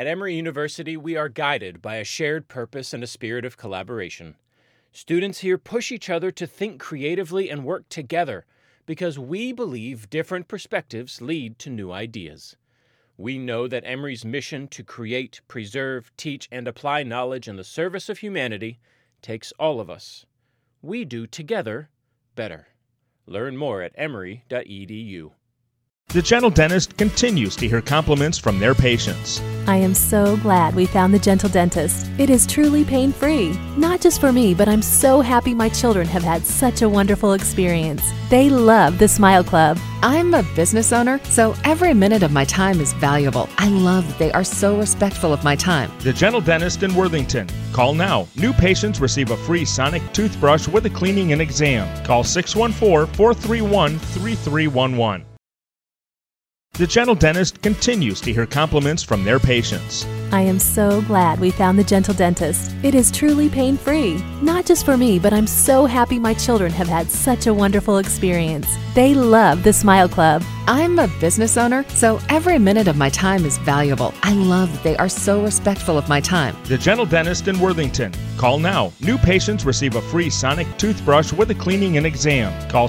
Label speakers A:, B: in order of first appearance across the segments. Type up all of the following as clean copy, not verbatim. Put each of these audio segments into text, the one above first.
A: At Emory University, we are guided by a shared purpose and a spirit of collaboration. Students here push each other to think creatively and work together because we believe different perspectives lead to new ideas. We know that Emory's mission to create, preserve, teach, and apply knowledge in the service of humanity takes all of us. We do together better. Learn more at emory.edu.
B: The Gentle Dentist continues to hear compliments from their patients.
C: I am so glad we found the Gentle Dentist. It is truly pain-free. Not just for me, but I'm so happy my children have had such a wonderful experience. They love the Smile Club.
D: I'm a business owner, so every minute of my time is valuable. I love that they are so respectful of my time.
B: The Gentle Dentist in Worthington. Call now. New patients receive a free Sonic toothbrush with a cleaning and exam. Call 614-431-3311. The Gentle Dentist continues to hear compliments from their patients.
C: I am so glad we found the Gentle Dentist. It is truly pain-free. Not just for me, but I'm so happy my children have had such a wonderful experience. They love the Smile Club.
D: I'm a business owner, so every minute of my time is valuable. I love that they are so respectful of my time.
B: The Gentle Dentist in Worthington. Call now. New patients receive a free Sonic toothbrush with a cleaning and exam. Call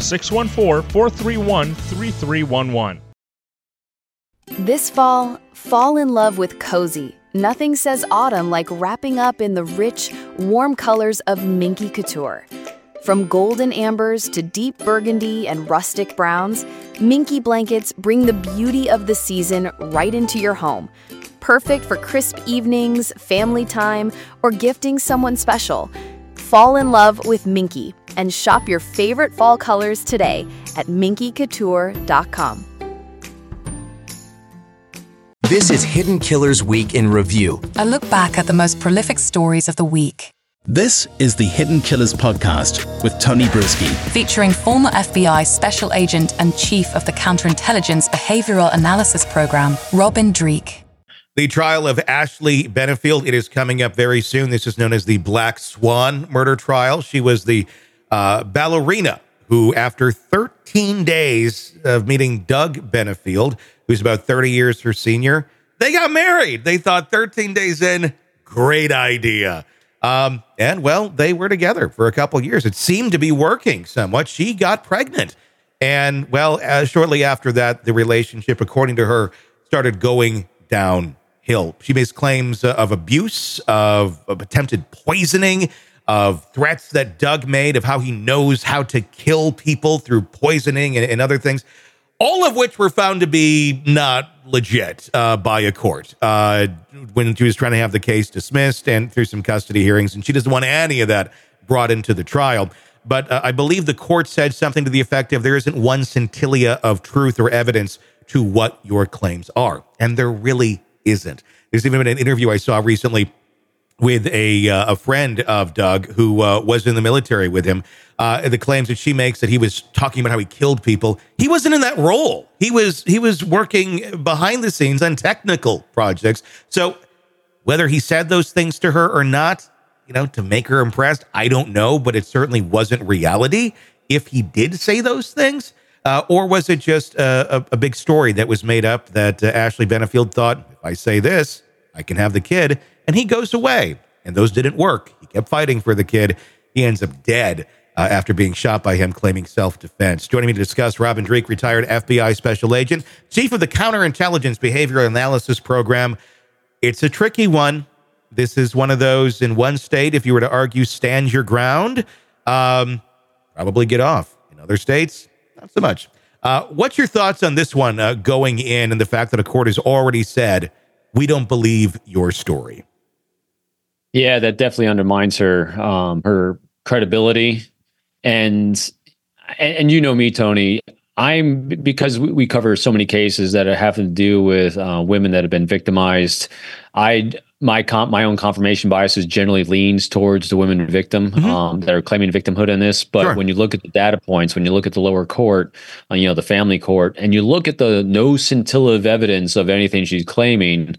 B: 614-431-3311.
E: This fall in love with cozy. Nothing says autumn like wrapping up in the rich, warm colors of Minky Couture. From golden ambers to deep burgundy and rustic browns, Minky blankets bring the beauty of the season right into your home. Perfect for crisp evenings, family time, or gifting someone special. Fall in love with Minky and shop your favorite fall colors today at minkycouture.com.
F: This is Hidden Killers Week in Review.
G: A look back at the most prolific stories of the week.
H: This is the Hidden Killers podcast with Tony Brueski.
G: Featuring former FBI Special Agent and Chief of the Counterintelligence Behavioral Analysis Program, Robin Dreeke.
I: The trial of Ashley Benefield, it is coming up very soon. This is known as the Black Swan murder trial. She was the ballerina who, after 13 days of meeting Doug Benefield, who's about 30 years her senior, they got married. They thought 13 days in, great idea. And, well, they were together for a couple years. It seemed to be working somewhat. She got pregnant. And, well, shortly after that, the relationship, according to her, started going downhill. She makes claims of abuse, of attempted poisoning, of threats that Doug made, of how he knows how to kill people through poisoning and other things, all of which were found to be not legit by a court when she was trying to have the case dismissed and through some custody hearings. And she doesn't want any of that brought into the trial. But I believe the court said something to the effect of there isn't one scintilla of truth or evidence to what your claims are. And there really isn't. There's even been an interview I saw recently with a friend of Doug who was in the military with him. The claims that she makes that he was talking about how he killed people. He wasn't in that role. He was working behind the scenes on technical projects. So whether he said those things to her or not, to make her impressed, I don't know, but it certainly wasn't reality if he did say those things. Or was it just a big story that was made up that Ashley Benefield thought, if I say this, I can have the kid, and he goes away. And those didn't work. He kept fighting for the kid. He ends up dead after being shot by him, claiming self-defense. Joining me to discuss, Robin Dreeke, retired FBI Special Agent, Chief of the Counterintelligence Behavioral Analysis Program. It's a tricky one. This is one of those in one state, if you were to argue, stand your ground, probably get off. In other states, not so much. What's your thoughts on this one going in and the fact that a court has already said, we don't believe your story?
J: Yeah, that definitely undermines her credibility. And you know me, Tony, because we cover so many cases that have to do with women that have been victimized. My own confirmation bias generally leans towards the women victim that are claiming victimhood in this. But sure, when you look at the data points, when you look at the lower court, the family court, and you look at the no scintilla of evidence of anything she's claiming,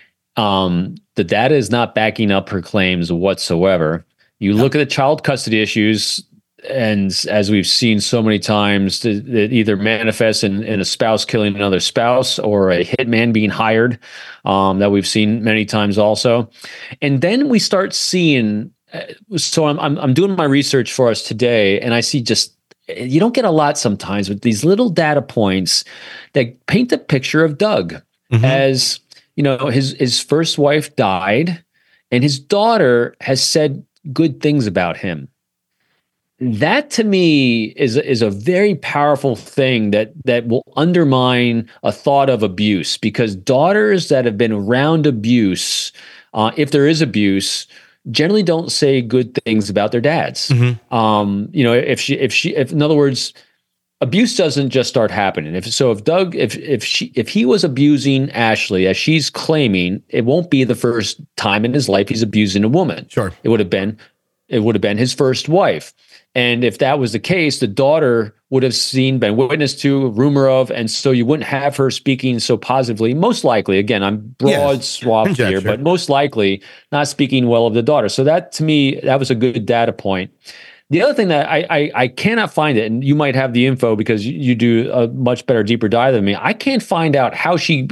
J: the data is not backing up her claims whatsoever. You look at the child custody issues, and as we've seen so many times, it either manifests in a spouse killing another spouse or a hitman being hired, that we've seen many times also. And then we start seeing, so I'm doing my research for us today, and I see just, you don't get a lot sometimes with these little data points that paint the picture of Doug as, you know, his first wife died and his daughter has said good things about him. That to me is a very powerful thing that will undermine a thought of abuse, because daughters that have been around abuse, if there is abuse, generally don't say good things about their dads. You know, if in other words, abuse doesn't just start happening. If Doug, if he was abusing Ashley, as she's claiming, it won't be the first time in his life he's abusing a woman.
I: Sure.
J: It would have been his first wife. And if that was the case, the daughter would have been witness to, rumor of, and so you wouldn't have her speaking so positively. Most likely, again, I'm broad swath here, but most likely not speaking well of the daughter. So that, to me, that was a good data point. The other thing that I cannot find it, and you might have the info because you do a much better, deeper dive than me. I can't find out how she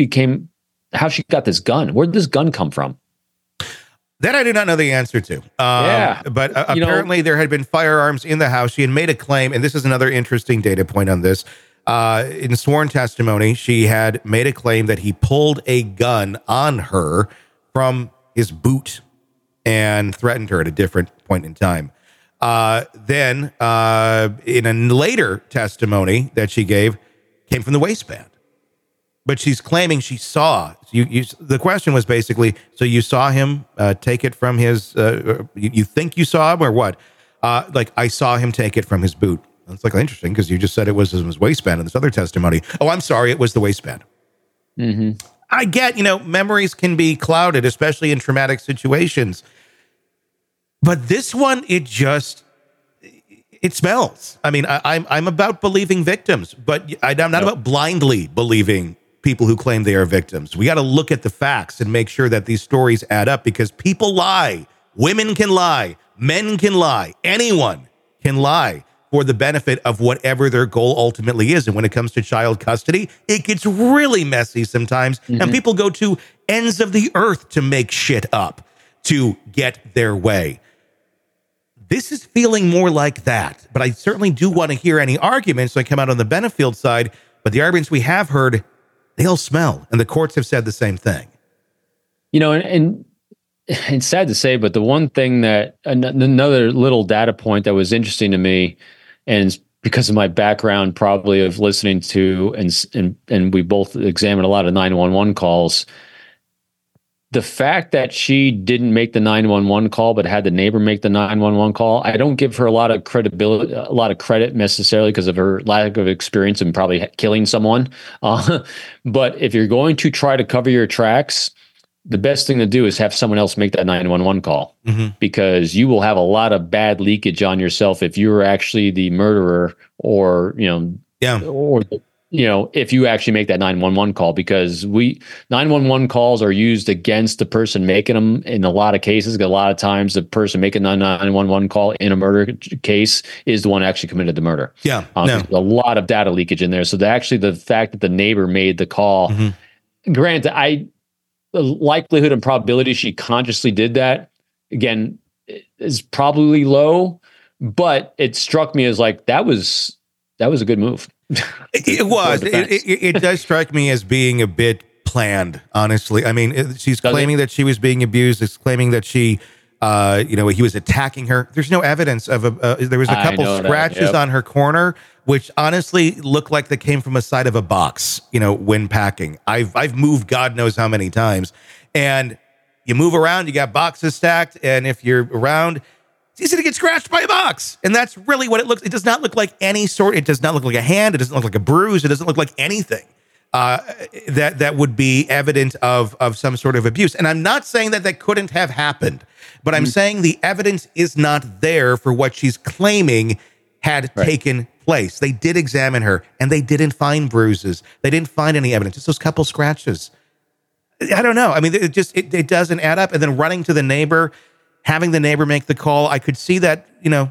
J: got this gun. Where did this gun come from?
I: That I do not know the answer to. But apparently there had been firearms in the house. She had made a claim, and this is another interesting data point on this. In sworn testimony, she had made a claim that he pulled a gun on her from his boot and threatened her at a different point in time. Then in a later testimony that she gave, came from the waistband. But she's claiming she saw. The question was basically, so you saw him take it from his, you think you saw him or what? Like, I saw him take it from his boot. That's like interesting because you just said it was his waistband in this other testimony. Oh, I'm sorry, it was the waistband. I get, memories can be clouded, especially in traumatic situations. But this one, it smells. I mean, I'm about believing victims, but I'm not about blindly believing people who claim they are victims. We got to look at the facts and make sure that these stories add up, because people lie. Women can lie. Men can lie. Anyone can lie for the benefit of whatever their goal ultimately is. And when it comes to child custody, it gets really messy sometimes. And people go to ends of the earth to make shit up to get their way. This is feeling more like that, but I certainly do want to hear any arguments that come out on the Benefield side. But the arguments we have heard, they all smell, and the courts have said the same thing.
J: And it's sad to say, but the one thing that another little data point that was interesting to me, and it's because of my background probably of listening to and we both examined a lot of 911 calls. The fact that she didn't make the 911 call, but had the neighbor make the 911 call, I don't give her a lot of credibility, a lot of credit necessarily because of her lack of experience in probably killing someone. But if you're going to try to cover your tracks, the best thing to do is have someone else make that 911 call, because you will have a lot of bad leakage on yourself if you're actually the murderer, or if you actually make that 911 call, because 911 calls are used against the person making them in a lot of cases. A lot of times the person making a 911 call in a murder case is the one who actually committed the murder. There's a lot of data leakage in there. So the fact that the neighbor made the call, granted, the likelihood and probability she consciously did that, again, is probably low, but it struck me as like, that was a good move.
I: It was. It does strike me as being a bit planned, honestly. I mean, she's claiming that she was being abused. It's claiming that she, he was attacking her. There's no evidence of there was a couple scratches on her corner, which honestly looked like they came from a side of a box, when packing. I've moved God knows how many times, and you move around, you got boxes stacked, and if you're around, it's easy to get scratched by a box. And that's really what it looks. It does not look like any sort. It does not look like a hand. It doesn't look like a bruise. It doesn't look like anything that would be evident of some sort of abuse. And I'm not saying that couldn't have happened, but I'm saying the evidence is not there for what she's claiming had taken place. They did examine her, and they didn't find bruises. They didn't find any evidence. It's those couple scratches. I don't know. I mean, it doesn't add up. And then running to the neighbor, having the neighbor make the call, I could see that,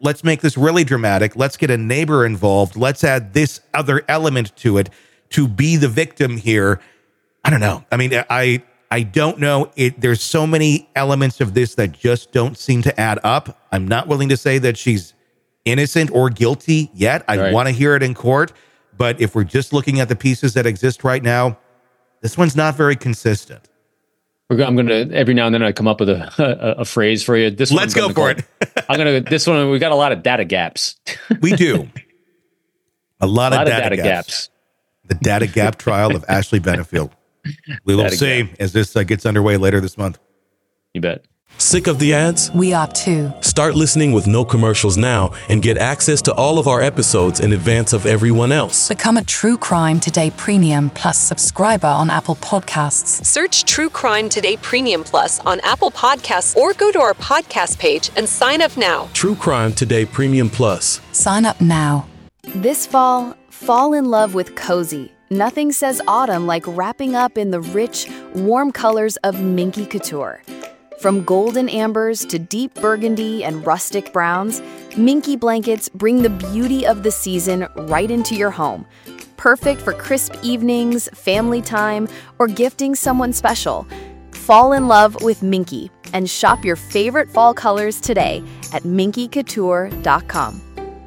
I: let's make this really dramatic. Let's get a neighbor involved. Let's add this other element to it to be the victim here. I don't know. I mean, I don't know. There's so many elements of this that just don't seem to add up. I'm not willing to say that she's innocent or guilty yet. I want to hear it in court. But if we're just looking at the pieces that exist right now, this one's not very consistent.
J: I'm going to, every now and then I come up with a phrase for you.
I: Let's go for it.
J: This one, we got a lot of data gaps.
I: We do. A lot of data gaps. The data gap trial of Ashley Benefield. We will see as this gets underway later this month.
J: You bet.
K: Sick of the ads?
G: We are too.
K: Start listening with no commercials now and get access to all of our episodes in advance of everyone else.
G: Become a True Crime Today Premium Plus subscriber on Apple Podcasts.
L: Search True Crime Today Premium Plus on Apple Podcasts or go to our podcast page and sign up now.
K: True Crime Today Premium Plus.
G: Sign up now.
E: This fall in love with Cozy. Nothing says autumn like wrapping up in the rich, warm colors of Minky Couture. From golden ambers to deep burgundy and rustic browns, Minky blankets bring the beauty of the season right into your home. Perfect for crisp evenings, family time, or gifting someone special. Fall in love with Minky and shop your favorite fall colors today at minkycouture.com.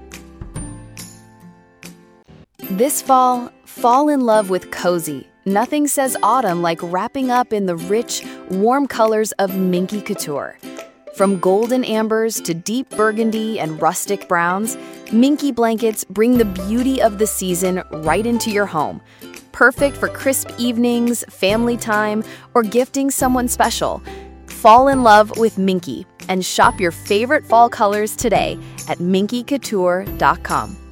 E: This fall in love with Cozy. Nothing says autumn like wrapping up in the rich, warm colors of Minky Couture. From golden ambers to deep burgundy and rustic browns, Minky blankets bring the beauty of the season right into your home. Perfect for crisp evenings, family time, or gifting someone special. Fall in love with Minky and shop your favorite fall colors today at minkycouture.com.